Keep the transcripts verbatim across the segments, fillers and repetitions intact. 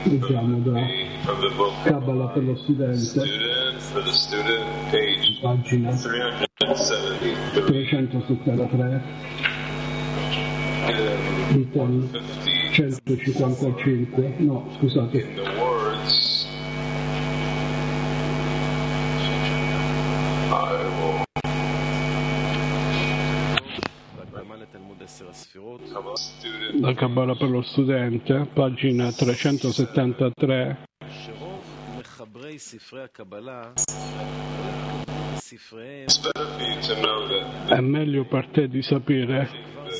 Leggiamo da Kabbalah per lo studente, pagina trecentosettantatré, item centocinquantacinque, no scusate, la Kabbalah per lo studente, pagina trecentosettantatré. È meglio per te di sapere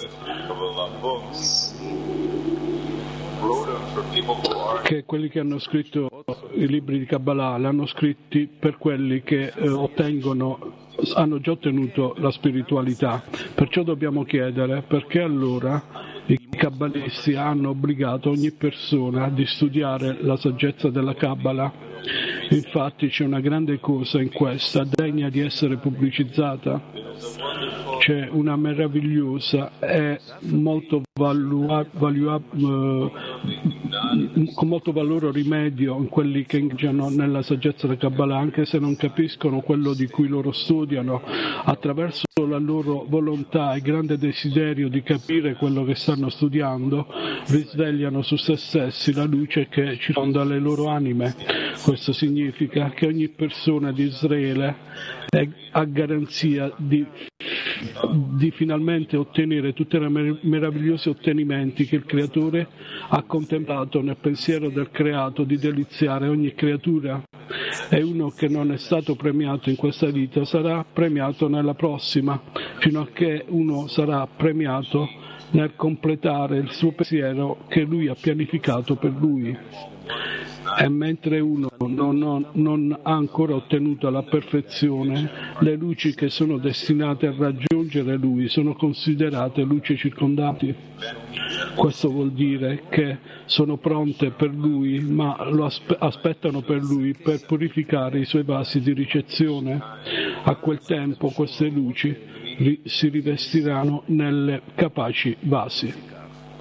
che quelli che hanno scritto i libri di Kabbalah l'hanno scritti per quelli che eh, ottengono hanno già ottenuto la spiritualità. Perciò dobbiamo chiedere perché allora i kabbalisti hanno obbligato ogni persona di studiare la saggezza della Kabbalah. Infatti c'è una grande cosa in questa, degna di essere pubblicizzata. C'è una meravigliosa e molto valua, valua, eh, con molto valore rimedio in quelli che ingaggiano nella saggezza della Kabbalah, anche se non capiscono quello di cui loro studiano, attraverso la loro volontà e grande desiderio di capire quello che stanno studiando, risvegliano su se stessi la luce che circonda le loro anime. Questo significa che ogni persona di Israele è a garanzia di, di finalmente ottenere tutti i meravigliosi ottenimenti che il Creatore ha contemplato nel pensiero del creato, di deliziare ogni creatura. E uno che non è stato premiato in questa vita sarà premiato nella prossima, fino a che uno sarà premiato nel completare il suo pensiero che lui ha pianificato per lui. E mentre uno non, non, non ha ancora ottenuto la perfezione, le luci che sono destinate a raggiungere lui sono considerate luci circondanti. Questo vuol dire che sono pronte per lui, ma lo aspe- aspettano per lui per purificare i suoi vasi di ricezione. A quel tempo queste luci ri- si rivestiranno nelle capaci vasi.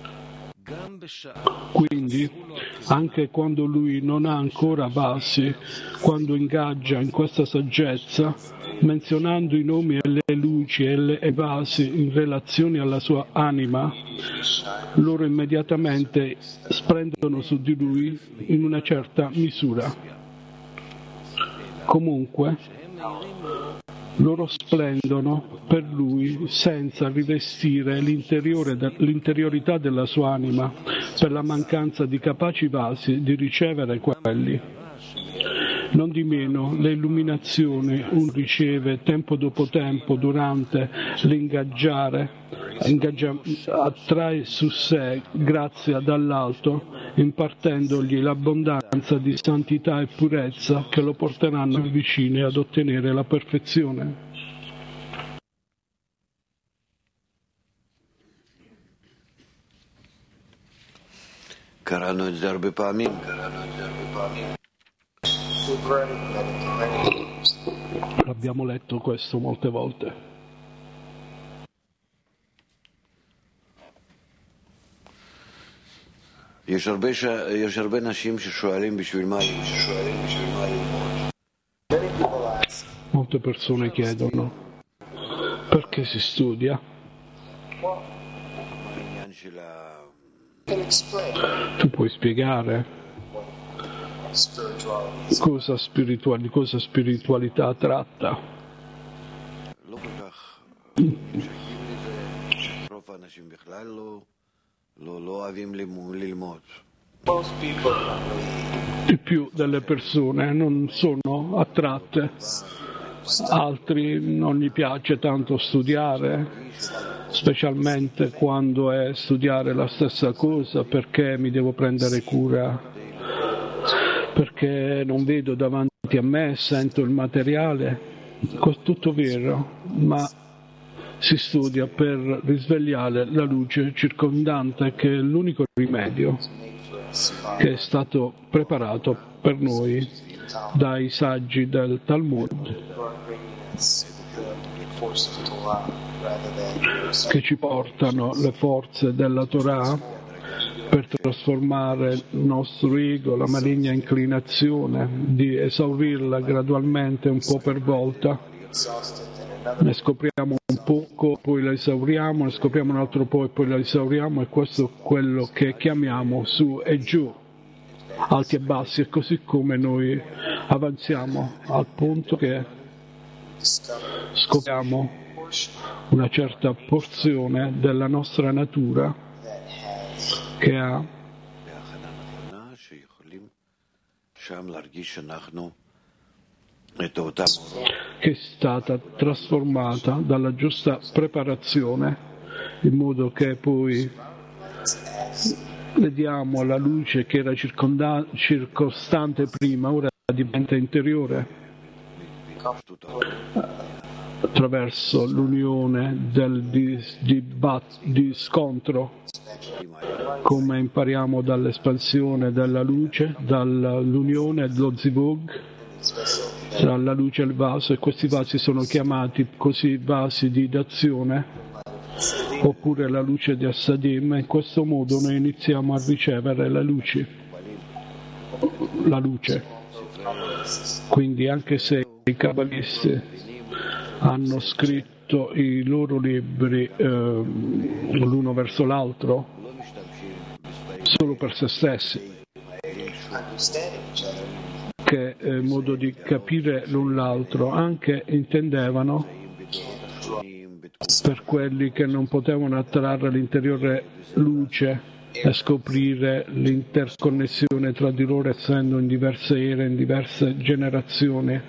Quindi, anche quando lui non ha ancora vasi, quando ingaggia in questa saggezza, menzionando i nomi e le luci e le e vasi in relazione alla sua anima, loro immediatamente splendono su di lui in una certa misura. Comunque, loro splendono per lui senza rivestire l'interiore de- l'interiorità della sua anima, per la mancanza di capaci vasi di ricevere quelli. Non di meno, le illuminazioni un riceve tempo dopo tempo durante l'ingaggiare, ingaggia, attrae su sé grazia dall'alto, impartendogli l'abbondanza di santità e purezza che lo porteranno vicini ad ottenere la perfezione. קראנו את זה הרבה פעמים, קראנו את זה הרבה פעמים. Abbiamo letto questo molte volte. יש הרבה, ש... יש הרבה נשים ששואלים בשביל מה, ששואלים בשביל מה ללמוד. Molte persone chiedono perché si studia. העניין של ה... Tu puoi spiegare cosa spiritual, di cosa spiritualità tratta? לא כל כך שייכים לזה, רוב האנשים בכלל לא, לא, לא אוהבים ללמוד. Di più delle persone non sono attratte, altri non gli piace tanto studiare, specialmente quando è studiare la stessa cosa, perché mi devo prendere cura, perché non vedo davanti a me, sento il materiale, tutto vero, ma si studia per risvegliare la luce circondante, che è l'unico rimedio che è stato preparato per noi dai saggi del Talmud, che ci portano le forze della Torah per trasformare il nostro ego, la maligna inclinazione, di esaurirla gradualmente un po' per volta. Ne scopriamo un poco, poi la esauriamo, ne scopriamo un altro po' e poi la esauriamo, e questo è quello che chiamiamo su e giù, alti e bassi, e così come noi avanziamo al punto che scopriamo una certa porzione della nostra natura che ha che è stata trasformata dalla giusta preparazione, in modo che poi le diamo la luce che era circonda- circostante prima, ora diventa interiore, attraverso l'unione del di, di, bat, di scontro, come impariamo dall'espansione della luce, dall'unione dello zivug tra la luce e il vaso, e questi vasi sono chiamati così vasi di d'azione, oppure la luce di Assadim. In questo modo noi iniziamo a ricevere la luce, la luce. Quindi anche se i cabalisti hanno scritto i loro libri eh, l'uno verso l'altro solo per se stessi, che eh, modo di capire l'un l'altro, anche intendevano per quelli che non potevano attrarre l'interiore luce e scoprire l'interconnessione tra di loro, essendo in diverse ere, in diverse generazioni,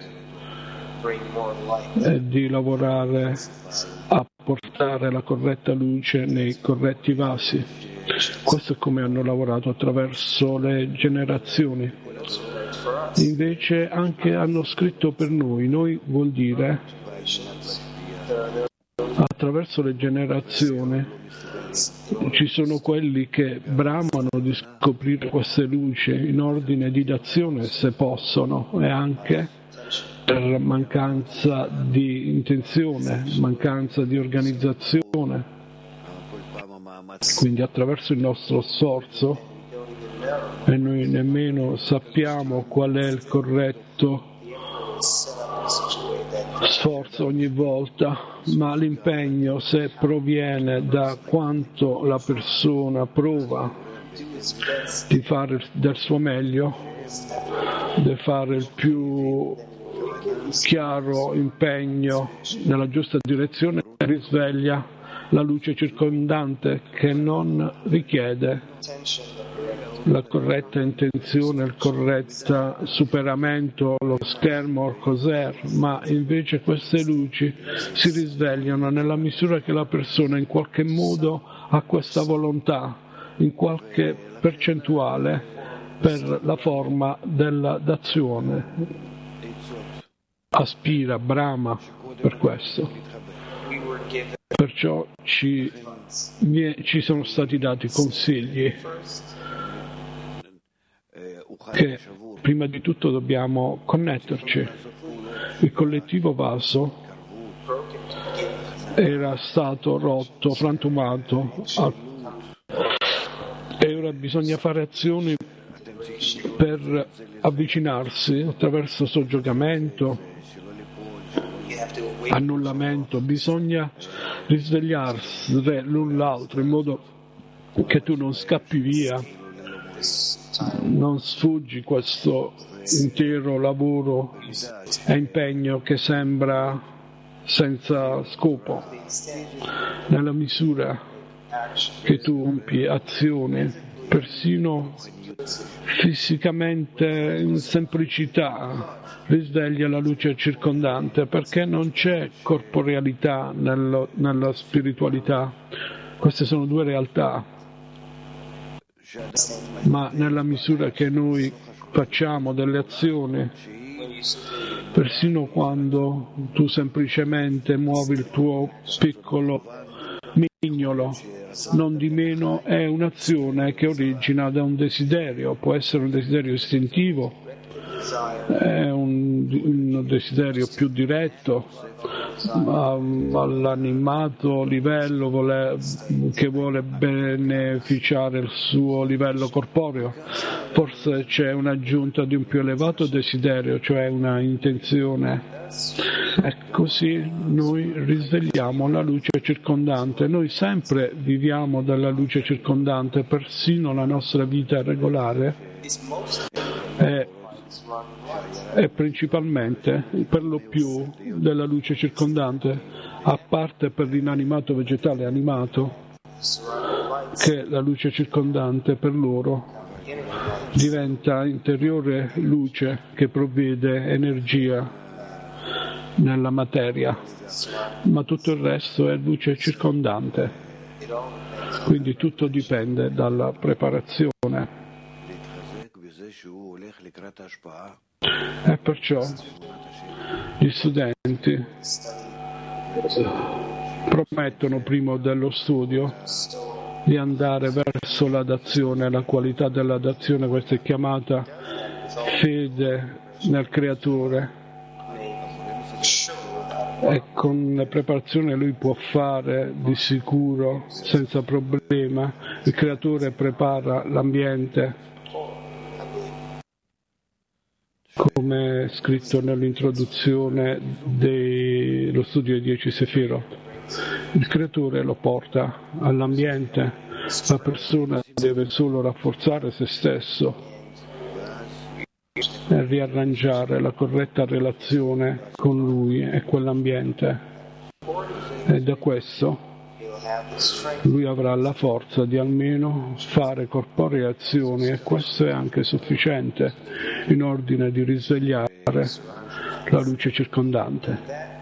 e di lavorare a portare la corretta luce nei corretti vasi. Questo è come hanno lavorato attraverso le generazioni. Invece anche hanno scritto per noi, noi vuol dire attraverso le generazioni ci sono quelli che bramano di scoprire queste luci in ordine di d'azione se possono, e anche per mancanza di intenzione, mancanza di organizzazione. Quindi attraverso il nostro sforzo, e noi nemmeno sappiamo qual è il corretto sforzo ogni volta, ma l'impegno, se proviene da quanto la persona prova di fare del suo meglio, di fare il più chiaro impegno nella giusta direzione, risveglia la luce circondante, che non richiede la corretta intenzione, il corretto superamento, lo schermo o cos'è, ma invece queste luci si risvegliano nella misura che la persona in qualche modo ha questa volontà, in qualche percentuale, per la forma della d'azione. Aspira, brama per questo. Perciò ci, ci sono stati dati consigli che prima di tutto dobbiamo connetterci. Il collettivo vaso era stato rotto, frantumato, e ora bisogna fare azioni per avvicinarsi attraverso soggiogamento, annullamento. Bisogna risvegliarsi l'un l'altro in modo che tu non scappi via, non sfuggi questo intero lavoro e impegno che sembra senza scopo. Nella misura che tu compi azioni, persino fisicamente in semplicità, risveglia la luce circondante, perché non c'è corporealità nello, nella spiritualità. Queste sono due realtà. Ma nella misura che noi facciamo delle azioni, persino quando tu semplicemente muovi il tuo piccolo mignolo, non di meno è un'azione che origina da un desiderio, può essere un desiderio istintivo, è un un, un desiderio più diretto all'animato livello vuole, che vuole beneficiare il suo livello corporeo, forse c'è un'aggiunta di un più elevato desiderio, cioè una intenzione, e così noi risvegliamo la luce circondante. Noi sempre viviamo dalla luce circondante, persino la nostra vita regolare è è principalmente per lo più della luce circondante, a parte per l'inanimato vegetale animato, che la luce circondante per loro diventa interiore luce che provvede energia nella materia, ma tutto il resto è luce circondante, quindi tutto dipende dalla preparazione. E perciò gli studenti promettono prima dello studio di andare verso l'adazione, la qualità dell'adazione, questa è chiamata fede nel Creatore, e con la preparazione lui può fare di sicuro senza problema. Il Creatore prepara l'ambiente, come è scritto nell'introduzione dello studio dei dieci Sefirot. Il Creatore lo porta all'ambiente, la persona deve solo rafforzare se stesso e riarrangiare la corretta relazione con lui e quell'ambiente, e da questo lui avrà la forza di almeno fare corporee azioni, e questo è anche sufficiente in ordine di risvegliare la luce circondante,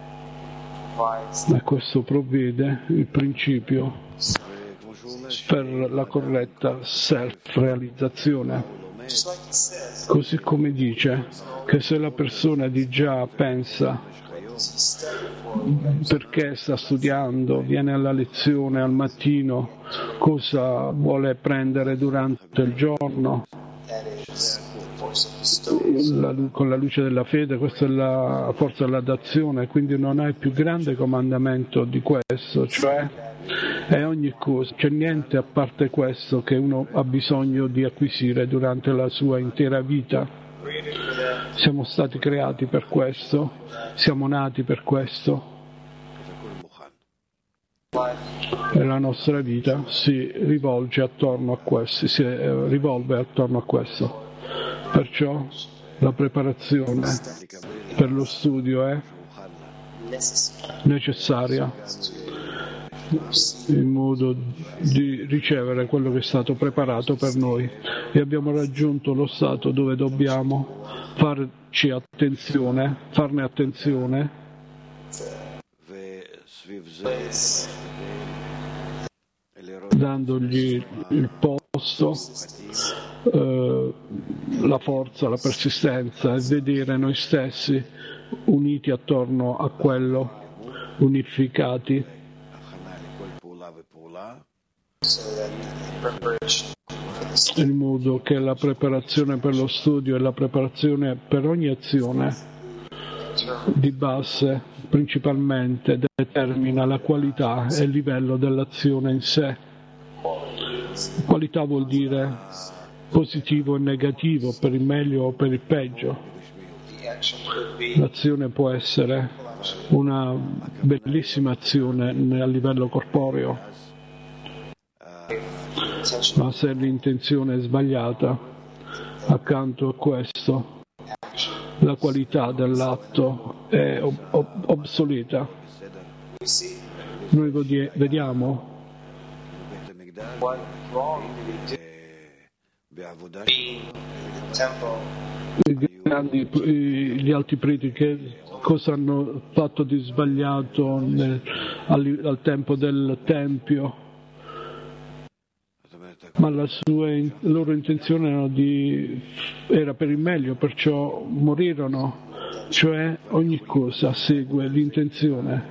e questo provvede il principio per la corretta self-realizzazione. Così come dice che se la persona di già pensa perché sta studiando, viene alla lezione al mattino, cosa vuole prendere durante il giorno, la, con la luce della fede, questa è la forza dell'adazione, quindi non ha il più grande comandamento di questo, cioè è ogni cosa, c'è niente a parte questo che uno ha bisogno di acquisire durante la sua intera vita. Siamo stati creati per questo, siamo nati per questo, e la nostra vita si rivolge attorno a questo, si rivolve attorno a questo. Perciò la preparazione per lo studio è necessaria in modo di ricevere quello che è stato preparato per noi, e abbiamo raggiunto lo stato dove dobbiamo farci attenzione, farne attenzione, dandogli il posto, eh, la forza, la persistenza, e vedere noi stessi uniti attorno a quello, unificati, in modo che la preparazione per lo studio e la preparazione per ogni azione di base principalmente determina la qualità e il livello dell'azione in sé. Qualità vuol dire positivo e negativo, per il meglio o per il peggio. L'azione può essere una bellissima azione a livello corporeo, ma se l'intenzione è sbagliata, accanto a questo la qualità dell'atto è ob- ob- obsoleta. Noi vedi- vediamo i grandi, gli alti preti che cosa hanno fatto di sbagliato nel, al, al tempo del Tempio, ma la sua in, loro intenzione era, di, era per il meglio, perciò morirono, cioè ogni cosa segue l'intenzione,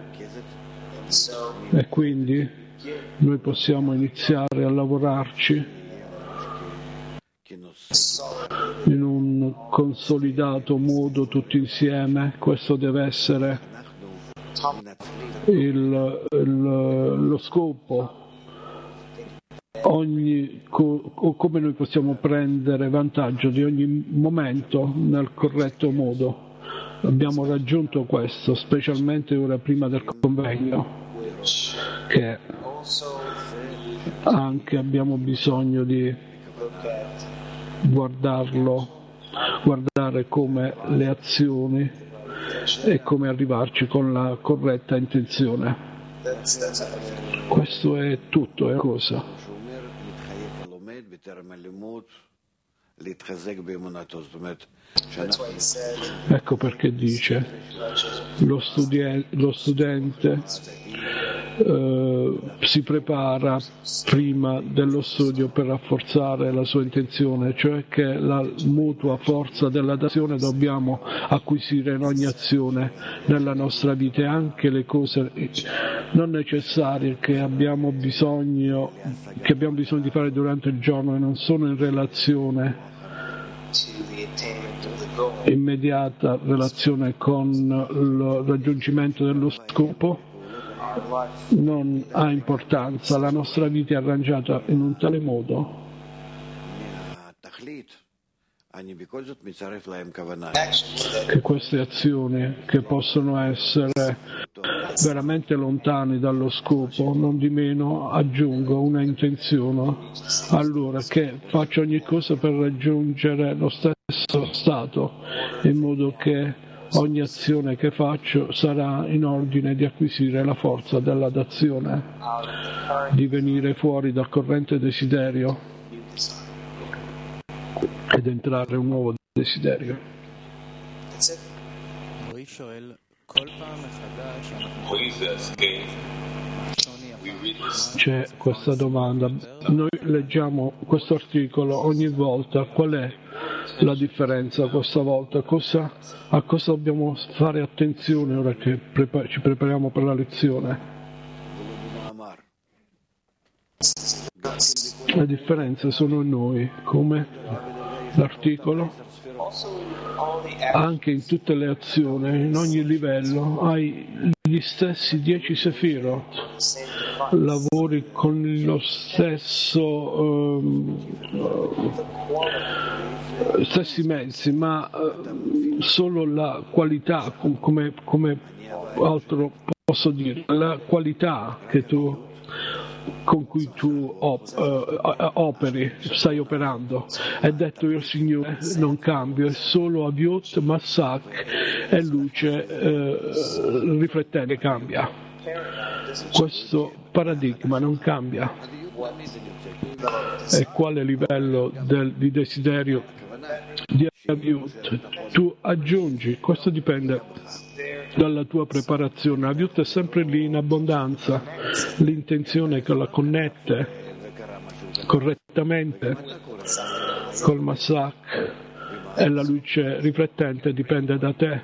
e quindi noi possiamo iniziare a lavorarci in un consolidato modo tutti insieme. Questo deve essere il, il, lo scopo. Ogni, co, o come noi possiamo prendere vantaggio di ogni momento nel corretto modo. Abbiamo raggiunto questo, specialmente ora prima del convegno, che anche abbiamo bisogno di guardarlo, guardare come le azioni e come arrivarci con la corretta intenzione. Questo è tutto, è cosa. Ecco perché dice lo, studi- lo studente eh, si prepara prima dello studio per rafforzare la sua intenzione, cioè che la mutua forza dell'azione dobbiamo acquisire in ogni azione nella nostra vita, e anche le cose non necessarie che abbiamo bisogno che abbiamo bisogno di fare durante il giorno e non sono in relazione immediata relazione con il raggiungimento dello scopo, non ha importanza. La nostra vita è arrangiata in un tale modo che queste azioni, che possono essere veramente lontane dallo scopo, non di meno aggiungo una intenzione, allora che faccio ogni cosa per raggiungere lo stesso stato, in modo che ogni azione che faccio sarà in ordine di acquisire la forza della d'azione, di venire fuori dal corrente desiderio ed entrare in un nuovo desiderio. C'è questa domanda, noi leggiamo questo articolo ogni volta, qual è la differenza questa volta? Cosa, a cosa dobbiamo fare attenzione ora che prepa- ci prepariamo per la lezione? Le differenze sono in noi, come l'articolo, anche in tutte le azioni, in ogni livello, hai gli stessi dieci sefirot, lavori con lo stesso um, stessi mezzi, ma uh, solo la qualità, come, come altro posso dire, la qualità che tu con cui tu op, uh, operi, stai operando. È detto il Signore, non cambio, è solo Aviut, Massak e luce uh, riflettente che cambia. Questo paradigma non cambia. E quale livello del, di desiderio di Aviut tu aggiungi? Questo dipende dalla tua preparazione. Aviut è sempre lì in abbondanza, l'intenzione che la connette correttamente col Massak e la luce riflettente dipende da te,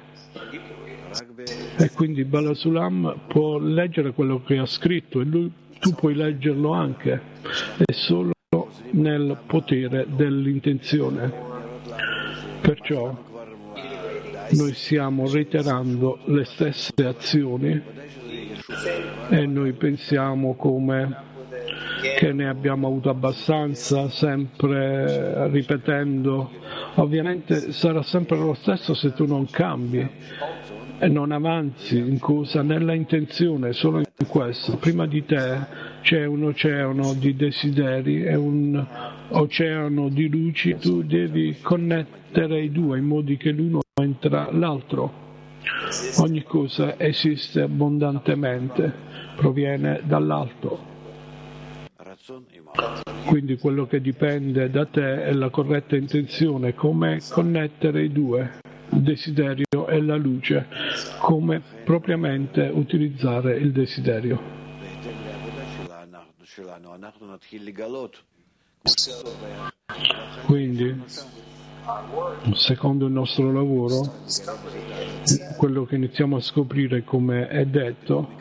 e quindi Bala Sulam può leggere quello che ha scritto e lui, tu puoi leggerlo anche, è solo nel potere dell'intenzione. Perciò noi stiamo reiterando le stesse azioni e noi pensiamo come che ne abbiamo avuto abbastanza, sempre ripetendo. Ovviamente sarà sempre lo stesso se tu non cambi e non avanzi in cosa, nella intenzione, solo in questo. Prima di te c'è un oceano di desideri e un oceano di luci, tu devi connettere i due in modo che l'uno entra l'altro. Ogni cosa esiste abbondantemente, proviene dall'alto. Quindi quello che dipende da te è la corretta intenzione, come connettere i due, il desiderio e la luce, come propriamente utilizzare il desiderio. Quindi, secondo il nostro lavoro, quello che iniziamo a scoprire, come è detto,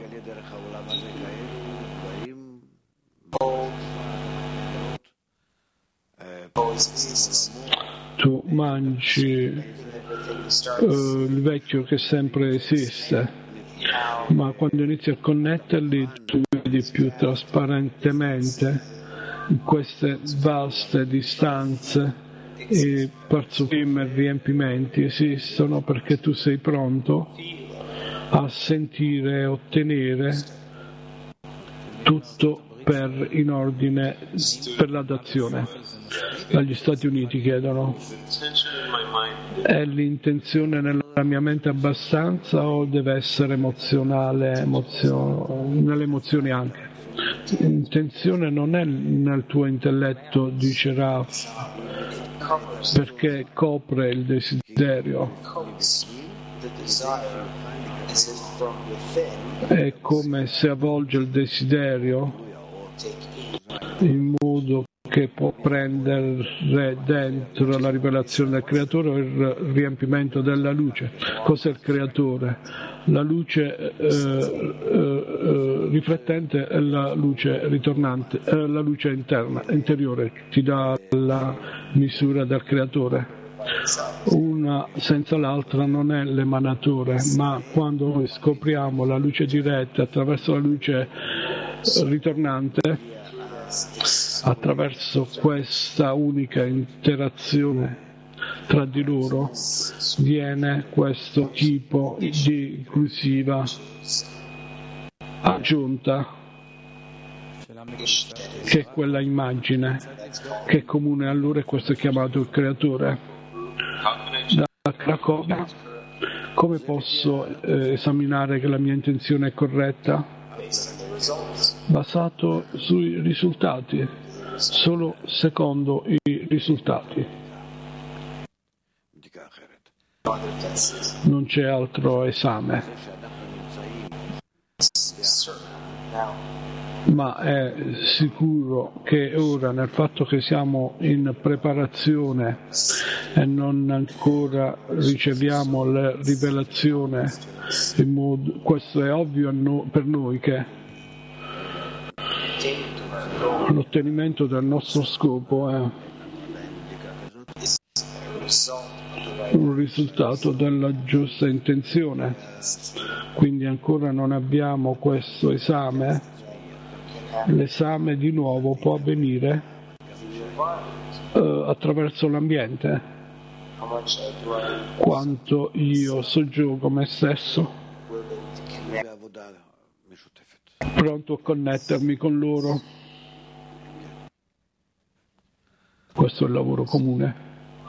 tu mangi uh, il vecchio che sempre esiste, ma quando inizi a connetterli tu vedi più trasparentemente queste vaste distanze e parzufim e riempimenti esistono perché tu sei pronto a sentire e ottenere tutto per, in ordine per l'adozione. Dagli Stati Uniti chiedono: è l'intenzione nella mia mente abbastanza o deve essere emozionale, emozio... nelle emozioni anche? L'intenzione non è nel tuo intelletto, dice Raf, perché copre il desiderio. È come se avvolge il desiderio in modo che può prendere dentro la rivelazione del creatore o il riempimento della luce. Cos'è il creatore? La luce eh, eh, riflettente è la luce ritornante, è la luce interna, interiore, ti dà la misura del creatore. Una senza l'altra non è l'emanatore, ma quando noi scopriamo la luce diretta attraverso la luce ritornante, attraverso questa unica interazione tra di loro, viene questo tipo di inclusiva aggiunta, che è quella immagine che è comune a loro, e questo è chiamato il creatore. Da Cracovia, come posso eh, esaminare che la mia intenzione è corretta? Basato sui risultati, solo secondo i risultati. Non c'è altro esame. Ma è sicuro che ora, nel fatto che siamo in preparazione e non ancora riceviamo la rivelazione, in modo, questo è ovvio no, per noi, che l'ottenimento del nostro scopo è un risultato della giusta intenzione, quindi ancora non abbiamo questo esame. L'esame di nuovo può avvenire uh, attraverso l'ambiente. Quanto io soggiogo me stesso, pronto a connettermi con loro. Questo è il lavoro comune.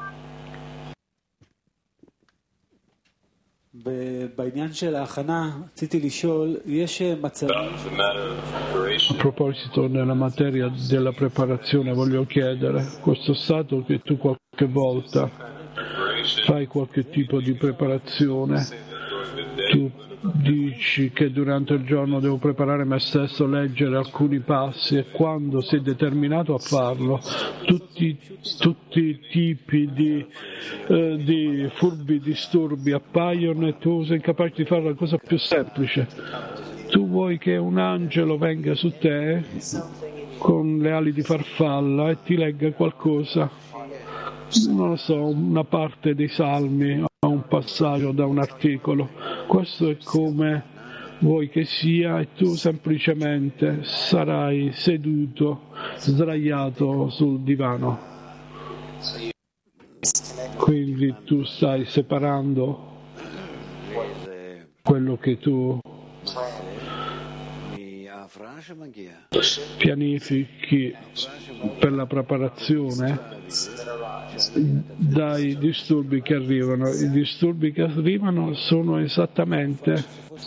A proposito della materia della preparazione, voglio chiedere, questo stato che tu qualche volta fai qualche tipo di preparazione, tu dici che durante il giorno devo preparare me stesso, leggere alcuni passi, e quando sei determinato a farlo, tutti, tutti i tipi di, eh, di furbi disturbi appaiono e tu sei incapace di fare la cosa più semplice. Tu vuoi che un angelo venga su te con le ali di farfalla e ti legga qualcosa, non lo so, una parte dei salmi o un passaggio da un articolo. Questo è come vuoi che sia, e tu semplicemente sarai seduto, sdraiato sul divano. Quindi tu stai separando quello che tu pianifichi per la preparazione dai disturbi che arrivano. I disturbi che arrivano sono esattamente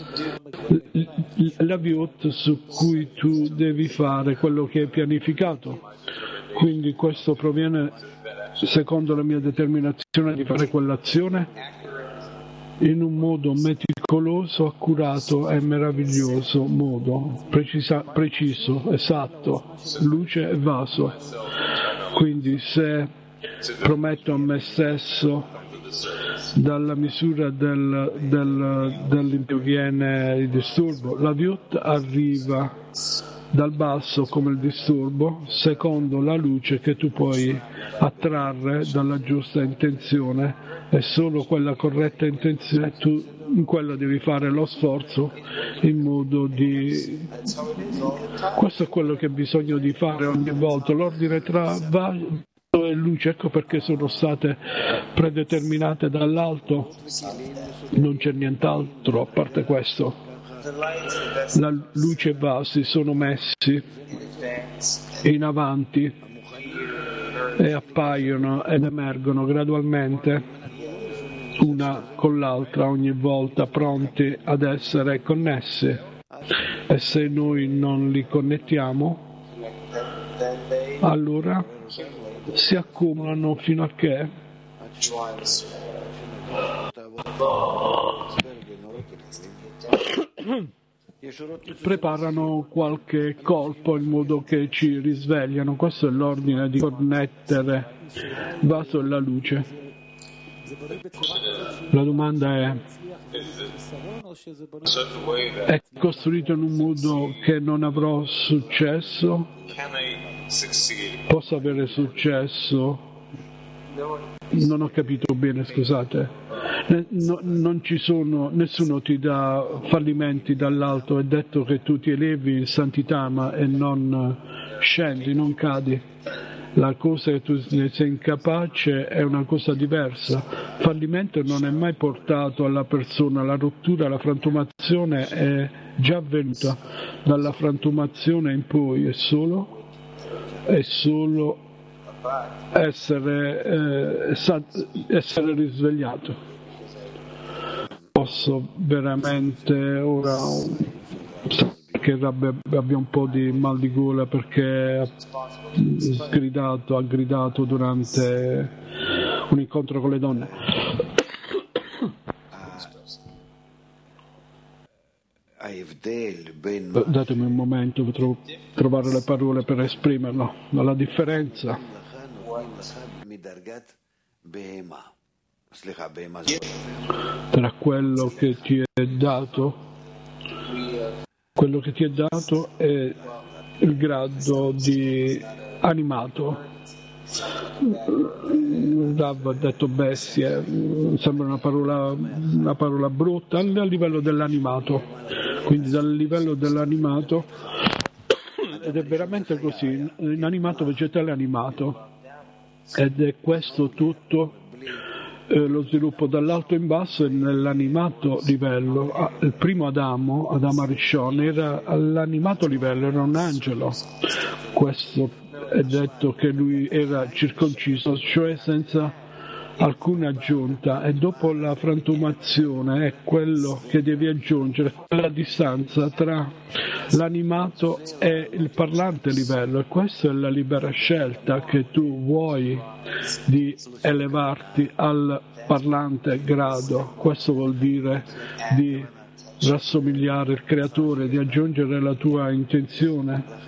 la viut su cui tu devi fare quello che hai pianificato. Quindi questo proviene, secondo la mia determinazione, di fare quell'azione in un modo meticoloso, accurato e meraviglioso modo, precisa, preciso, esatto, luce e vaso. Quindi se prometto a me stesso, dalla misura del, del, dell'impio viene il disturbo, la viut arriva dal basso come il disturbo, secondo la luce che tu puoi attrarre dalla giusta intenzione, e solo quella corretta intenzione tu in quella devi fare lo sforzo in modo di... Questo è quello che hai bisogno di fare ogni volta, l'ordine tra vaso e luce. Ecco perché sono state predeterminate dall'alto, non c'è nient'altro a parte questo. La luce e i vasi sono messi in avanti e appaiono ed emergono gradualmente una con l'altra ogni volta, pronti ad essere connessi, e se noi non li connettiamo allora si accumulano fino a che preparano qualche colpo in modo che ci risvegliano. Questo è l'ordine di connettere il vaso e la luce. La domanda è: è costruito in un modo che non avrò successo? Posso avere successo? Non ho capito bene, scusate. No, non ci sono, nessuno ti dà fallimenti dall'alto, è detto che tu ti elevi in santità ma e non scendi, non cadi. La cosa che tu ne sei incapace è una cosa diversa. Fallimento non è mai portato alla persona, la rottura, la frantumazione è già avvenuta. Dalla frantumazione in poi è solo, è solo essere, eh, essere risvegliato. Posso veramente ora, che abbia un po' di mal di gola perché ha gridato, ha gridato durante un incontro con le donne. Datemi un momento per trovare le parole per esprimerlo. La differenza tra quello che ti è dato, quello che ti è dato è il grado di animato. Rav ha detto bestie, sembra una parola, una parola brutta, al livello dell'animato, quindi dal livello dell'animato, ed è veramente così, inanimato, vegetale, animato, ed è questo tutto. Eh, lo sviluppo dall'alto in basso e nell'animato livello. Ah, il primo Adamo, Adamo Arishon, era all'animato livello, era un angelo. Questo è detto che lui era circonciso, cioè senza alcuna aggiunta, e dopo la frantumazione è quello che devi aggiungere, la distanza tra l'animato e il parlante livello, e questa è la libera scelta che tu vuoi di elevarti al parlante grado. Questo vuol dire di rassomigliare il creatore, di aggiungere la tua intenzione.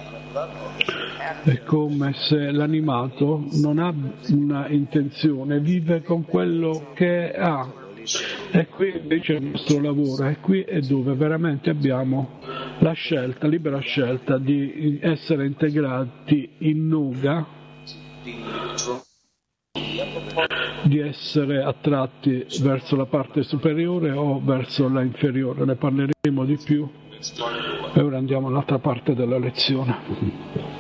È come se l'animato non ha una intenzione, vive con quello che ha, e qui invece il nostro lavoro, e qui è dove veramente abbiamo la scelta, libera scelta di essere integrati in Nuga, di essere attratti verso la parte superiore o verso la inferiore. Ne parleremo di più e ora andiamo all'altra parte della lezione.